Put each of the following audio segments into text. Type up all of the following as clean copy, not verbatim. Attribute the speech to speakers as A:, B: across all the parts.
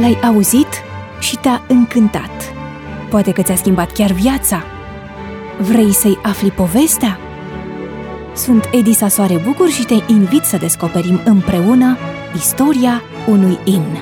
A: l-ai auzit și te-a încântat. Poate că ți-a schimbat chiar viața. Vrei să-i afli povestea? Sunt Edisa Soare Bucur și te invit să descoperim împreună istoria unui imn.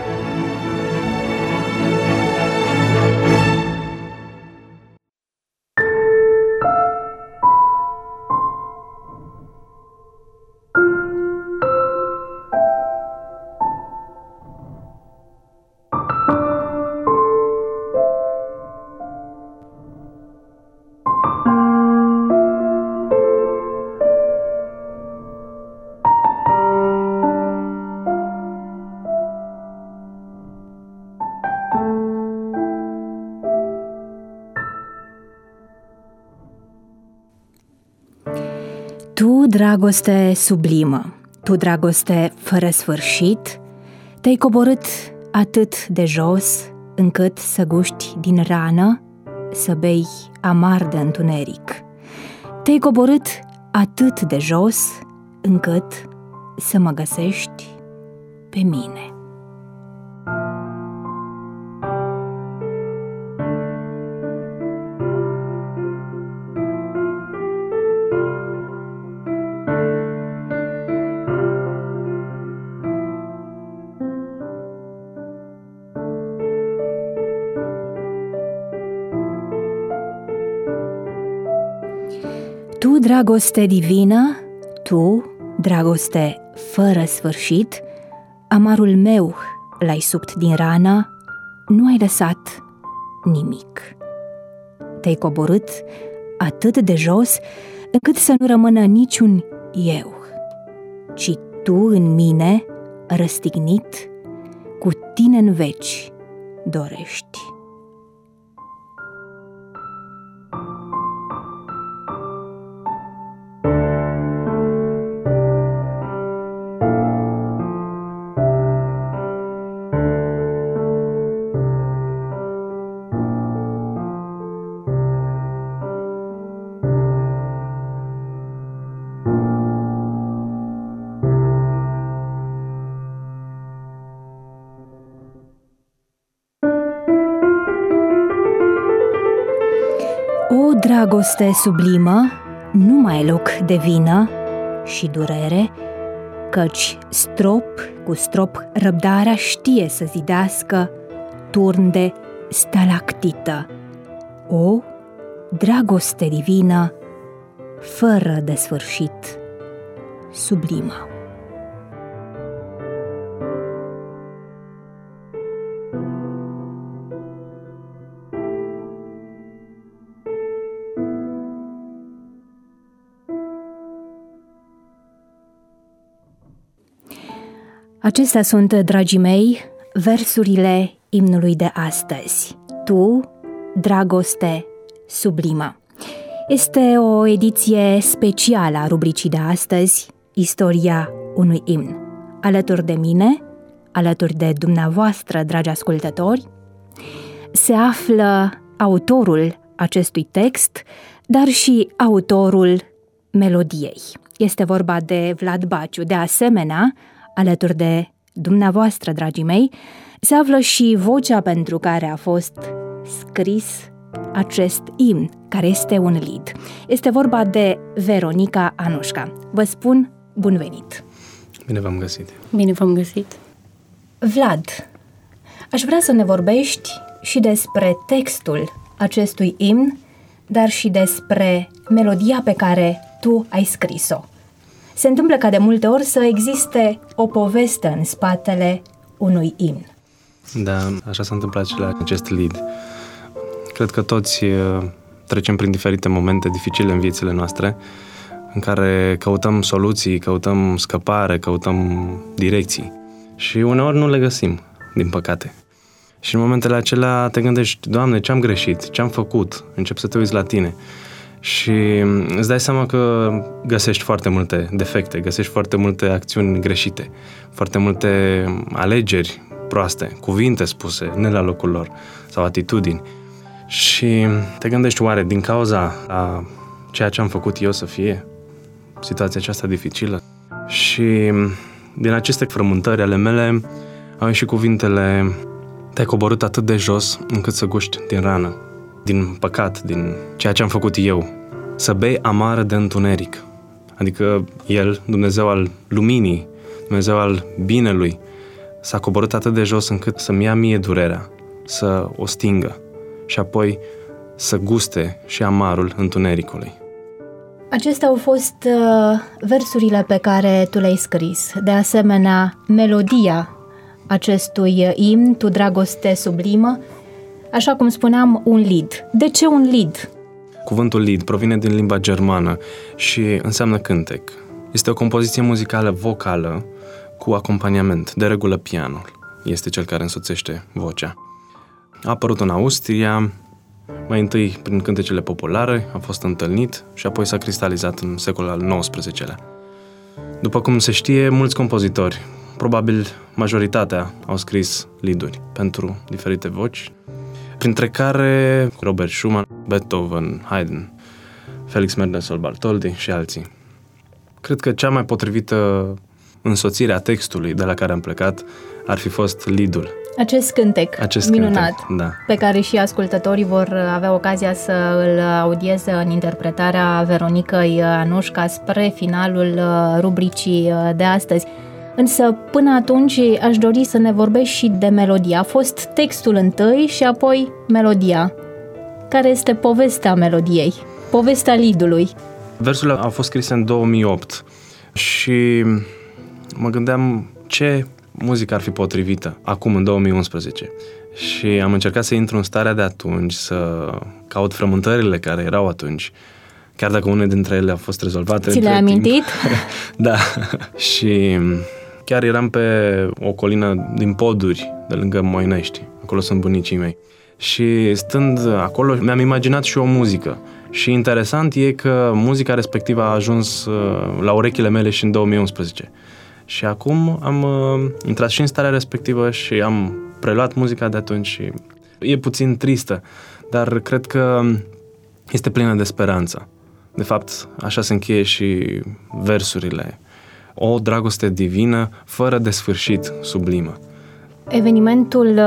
A: Tu, dragoste sublimă, tu, dragoste fără sfârșit, te-ai coborât atât de jos încât să guști din rană, să bei amar de întuneric. Te-ai coborât atât de jos încât să mă găsești pe mine. Tu, dragoste divină, tu, dragoste fără sfârșit, amarul meu l-ai subt din rană, nu ai lăsat nimic. Te-ai coborât atât de jos încât să nu rămână niciun eu, ci tu în mine, răstignit, cu tine în veci dorești. O dragoste sublimă, nu mai ai loc de vină și durere, căci strop cu strop răbdarea știe să zidească turn de stalactită. O dragoste divină, fără de sfârșit, sublimă. Acestea sunt, dragii mei, versurile imnului de astăzi. Tu, dragoste sublimă. Este o ediție specială a rubricii de astăzi, Istoria unui imn. Alături de mine, alături de dumneavoastră, dragi ascultători, se află autorul acestui text, dar și autorul melodiei. Este vorba de Vlad Baciu. De asemenea, alături de dumneavoastră, dragii mei, se află și vocea pentru care a fost scris acest imn, care este un lied. Este vorba de Veronica Anușca. Vă spun bun venit!
B: Bine v-am găsit!
C: Bine v-am găsit!
A: Vlad, aș vrea să ne vorbești și despre textul acestui imn, dar și despre melodia pe care tu ai scris-o. Se întâmplă ca de multe ori să existe o poveste în spatele unui imn.
B: Da, așa s-a întâmplat și la acest lied. Cred că toți trecem prin diferite momente dificile în viețile noastre, în care căutăm soluții, căutăm scăpare, căutăm direcții. Și uneori nu le găsim, din păcate. Și în momentele acelea te gândești, Doamne, ce-am greșit, ce-am făcut? Începi să te uiți la tine. Și îți dai seama că găsești foarte multe defecte, găsești foarte multe acțiuni greșite, foarte multe alegeri proaste, cuvinte spuse, ne la locul lor, sau atitudini. Și te gândești, oare din cauza a ceea ce am făcut eu să fie situația aceasta dificilă? Și din aceste frământări ale mele au ieșit cuvintele: te-ai coborât atât de jos încât să guști din rană, din păcat, din ceea ce am făcut eu. Să bei amară de întuneric. Adică El, Dumnezeu al luminii, Dumnezeu al binelui, s-a coborât atât de jos încât să-mi ia mie durerea, să o stingă și apoi să guste și amarul întunericului.
A: Acestea au fost versurile pe care tu le-ai scris. De asemenea, melodia acestui imn, Tu dragoste sublimă, așa cum spuneam, un lied. De ce un lied?
B: Cuvântul lied provine din limba germană și înseamnă cântec. Este o compoziție muzicală vocală cu acompaniament, de regulă pianul. Este cel care însoțește vocea. A apărut în Austria, mai întâi prin cântecele populare, a fost întâlnit și apoi s-a cristalizat în secolul al XIX-lea. După cum se știe, mulți compozitori, probabil majoritatea, au scris lieduri pentru diferite voci, printre care Robert Schumann, Beethoven, Haydn, Felix Mendelssohn Bartholdy și alții. Cred că cea mai potrivită însoțire a textului de la care am plecat ar fi fost liedul.
A: Acest cântec minunat,
B: da,
A: pe care și ascultătorii vor avea ocazia să îl audieze în interpretarea Veronicăi Anușca spre finalul rubricii de astăzi. Însă, până atunci, aș dori să ne vorbești și de melodie. A fost textul întâi și apoi melodia. Care este povestea melodiei? Povestea liedului?
B: Versurile au fost scrise în 2008 și mă gândeam ce muzică ar fi potrivită acum, în 2011. Și am încercat să intru în starea de atunci, să caut frământările care erau atunci, chiar dacă unele dintre ele au fost rezolvate.
A: Ți le-ai amintit?
B: Da. Și chiar eram pe o colină din poduri, de lângă Moinești. Acolo sunt bunicii mei. Și stând acolo, mi-am imaginat și o muzică. Și interesant e că muzica respectivă a ajuns la urechile mele și în 2011. Și acum am intrat și în starea respectivă și am preluat muzica de atunci și e puțin tristă, dar cred că este plină de speranță. De fapt, așa se încheie și versurile. O dragoste divină, fără de sfârșit, sublimă.
A: Evenimentul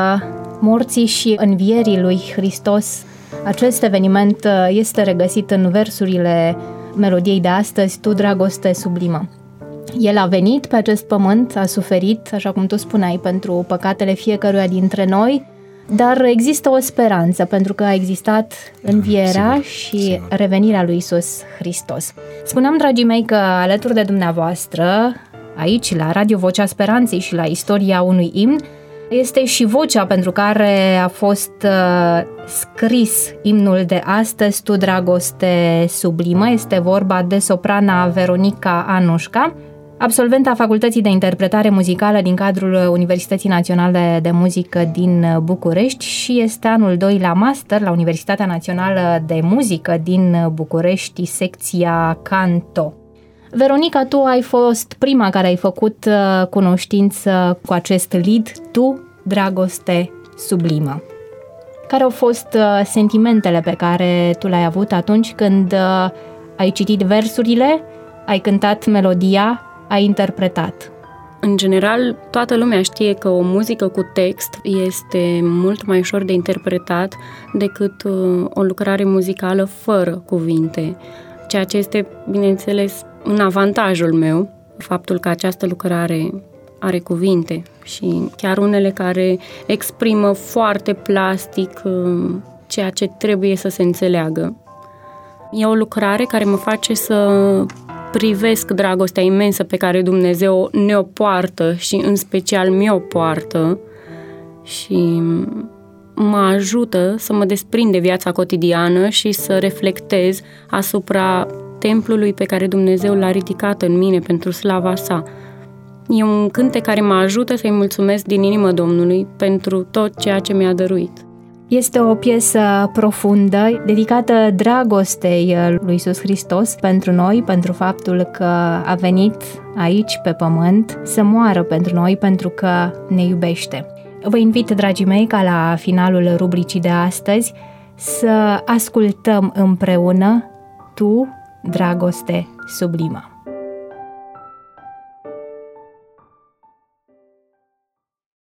A: morții și învierii lui Hristos, acest eveniment este regăsit în versurile melodiei de astăzi, Tu dragoste sublimă. El a venit pe acest pământ, a suferit, așa cum tu spuneai, pentru păcatele fiecăruia dintre noi, dar există o speranță, pentru că a existat învierea și revenirea lui Iisus Hristos. Spuneam, dragii mei, că alături de dumneavoastră, aici, la Radio Vocea Speranței și la Istoria unui imn, este și vocea pentru care a fost scris imnul de astăzi, Tu dragoste sublimă. Este vorba de soprana Veronica Anușca, absolventa Facultății de Interpretare Muzicală din cadrul Universității Naționale de Muzică din București și este anul 2 la master la Universitatea Națională de Muzică din București, secția Canto. Veronica, tu ai fost prima care ai făcut cunoștință cu acest lied, Tu dragoste sublimă. Care au fost sentimentele pe care tu le-ai avut atunci când ai citit versurile, ai cântat melodia, ai interpretat?
C: În general, toată lumea știe că o muzică cu text este mult mai ușor de interpretat decât o lucrare muzicală fără cuvinte, ceea ce este, bineînțeles, în avantajul meu, faptul că această lucrare are cuvinte și chiar unele care exprimă foarte plastic ceea ce trebuie să se înțeleagă. E o lucrare care mă face să privesc dragostea imensă pe care Dumnezeu ne-o poartă și în special mi-o poartă și mă ajută să mă desprind de viața cotidiană și să reflectez asupra templului pe care Dumnezeu l-a ridicat în mine pentru slava sa. E un cântec care mă ajută să-i mulțumesc din inimă Domnului pentru tot ceea ce mi-a dăruit.
A: Este o piesă profundă, dedicată dragostei lui Iisus Hristos pentru noi, pentru faptul că a venit aici pe pământ să moară pentru noi, pentru că ne iubește. Vă invit, dragii mei, ca la finalul rubricii de astăzi să ascultăm împreună Tu, dragoste sublimă.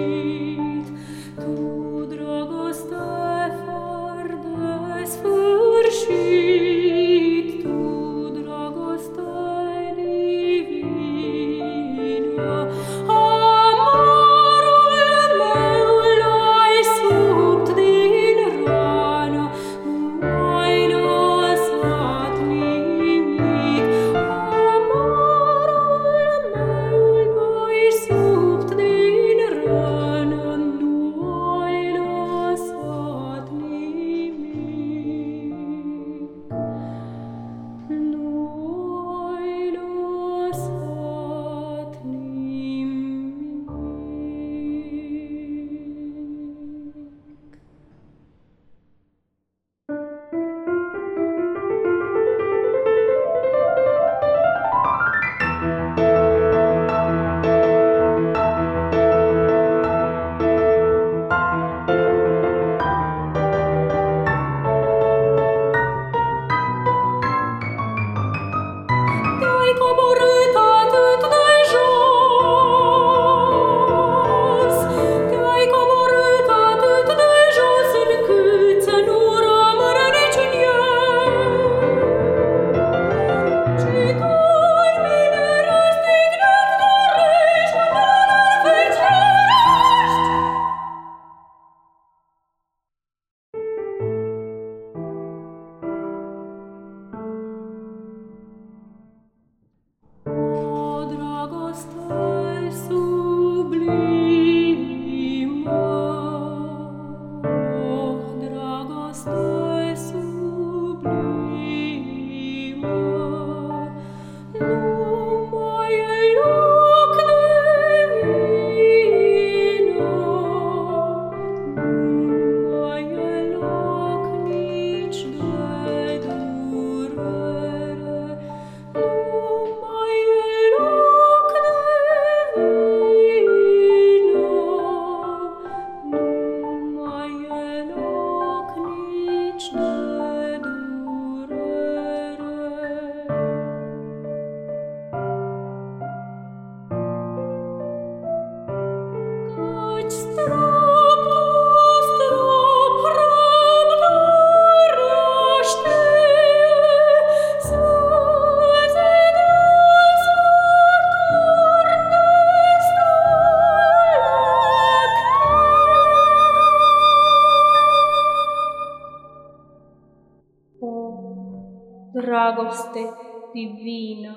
D: Dragoste divină,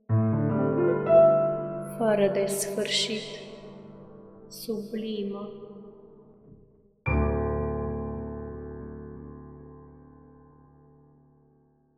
D: fără de sfârșit, sublimă.